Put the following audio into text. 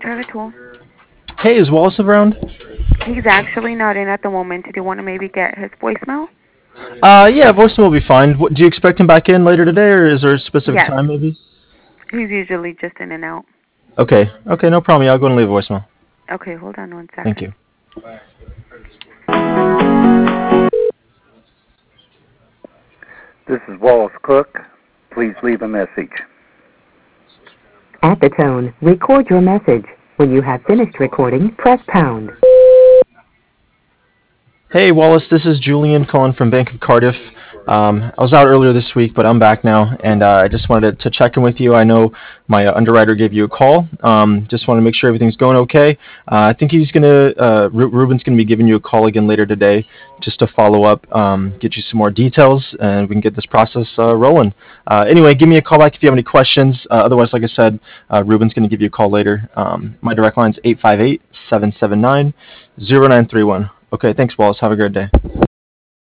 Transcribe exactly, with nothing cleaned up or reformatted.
Trevor Tool. Hey, is Wallace around? He's actually not in at the moment. Do you want to maybe get his voicemail? Uh, yeah, voicemail will be fine. What, do you expect him back in later today, or is there a specific Yes. time, maybe? He's usually just in and out. Okay, okay, no problem. Yeah, I'll go and leave a voicemail. Okay, hold on one Thank second. you. This is Wallace Cook. Please leave a message. At the tone, record your message. When you have finished recording, press pound. Hey, Wallace, this is Julian calling from Bank of Cardiff. Um, I was out earlier this week, but I'm back now, and uh, I just wanted to check in with you. I know my uh, underwriter gave you a call. Um, just want to make sure everything's going okay. Uh, I think he's gonna, uh, Ru- Ruben's gonna be giving you a call again later today, just to follow up, um, get you some more details, and we can get this process uh, rolling. Uh, anyway, give me a call back if you have any questions. Uh, otherwise, like I said, uh, Ruben's gonna give you a call later. Um, my direct line is eight five eight, seven seven nine, zero nine three one. Okay, thanks, Wallace. Have a great day.